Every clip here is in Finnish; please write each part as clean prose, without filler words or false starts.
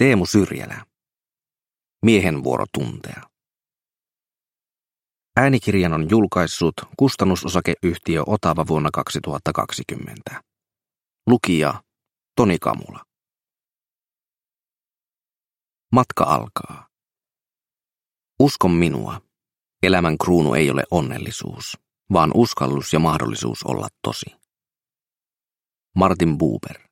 Teemu Syrjälä. Miehen vuoro tuntea. Äänikirjan on julkaissut kustannusosakeyhtiö Otava vuonna 2020. Lukija Toni Kamula. Matka alkaa. Usko minua. Elämän kruunu ei ole onnellisuus, vaan uskallus ja mahdollisuus olla tosi. Martin Buber.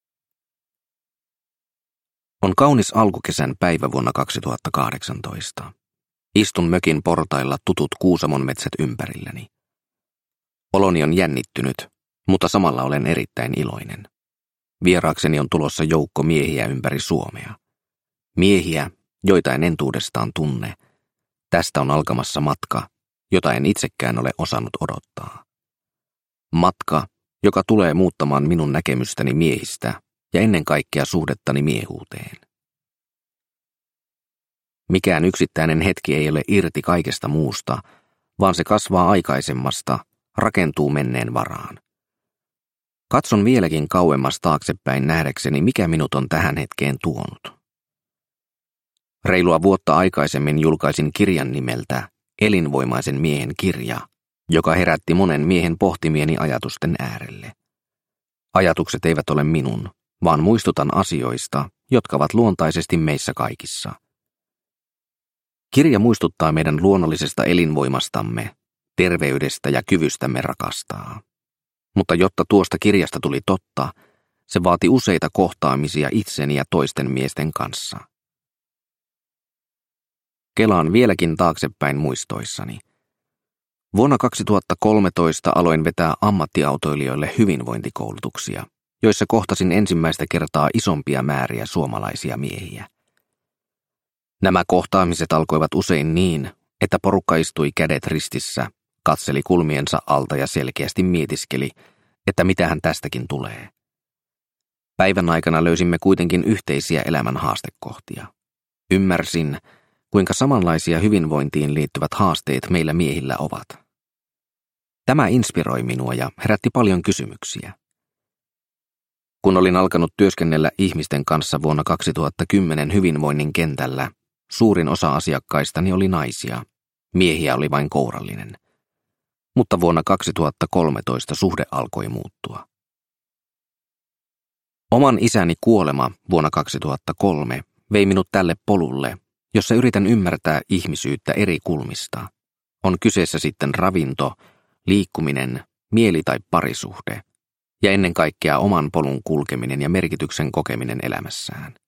On kaunis alkukesän päivä vuonna 2018. Istun mökin portailla tutut Kuusamon metsät ympärilläni. Oloni on jännittynyt, mutta samalla olen erittäin iloinen. Vieraakseni on tulossa joukko miehiä ympäri Suomea. Miehiä, joita en entuudestaan tunne. Tästä on alkamassa matka, jota en itsekään ole osannut odottaa. Matka, joka tulee muuttamaan minun näkemystäni miehistä ja ennen kaikkea suhdettani miehuuteen. Mikään yksittäinen hetki ei ole irti kaikesta muusta, vaan se kasvaa aikaisemmasta, rakentuu menneen varaan. Katson vieläkin kauemmas taaksepäin nähdäkseni, mikä minut on tähän hetkeen tuonut. Reilua vuotta aikaisemmin julkaisin kirjan nimeltä Elinvoimaisen miehen kirja, joka herätti monen miehen pohtimieni ajatusten äärelle. Ajatukset eivät ole minun, vaan muistutan asioista, jotka ovat luontaisesti meissä kaikissa. Kirja muistuttaa meidän luonnollisesta elinvoimastamme, terveydestä ja kyvystämme rakastaa. Mutta jotta tuosta kirjasta tuli totta, se vaati useita kohtaamisia itseni ja toisten miesten kanssa. Kelaan vieläkin taaksepäin muistoissani. Vuonna 2013 aloin vetää ammattiautoilijoille hyvinvointikoulutuksia, joissa kohtasin ensimmäistä kertaa isompia määriä suomalaisia miehiä. Nämä kohtaamiset alkoivat usein niin, että porukka istui kädet ristissä, katseli kulmiensa alta ja selkeästi mietiskeli, että mitähän tästäkin tulee. Päivän aikana löysimme kuitenkin yhteisiä elämän haastekohtia. Ymmärsin, kuinka samanlaisia hyvinvointiin liittyvät haasteet meillä miehillä ovat. Tämä inspiroi minua ja herätti paljon kysymyksiä. Kun olin alkanut työskennellä ihmisten kanssa vuonna 2010 hyvinvoinnin kentällä, suurin osa asiakkaistani oli naisia, miehiä oli vain kourallinen. Mutta vuonna 2013 suhde alkoi muuttua. Oman isäni kuolema vuonna 2003 vei minut tälle polulle, jossa yritän ymmärtää ihmisyyttä eri kulmista. On kyseessä sitten ravinto, liikkuminen, mieli tai parisuhde, ja ennen kaikkea oman polun kulkeminen ja merkityksen kokeminen elämässään.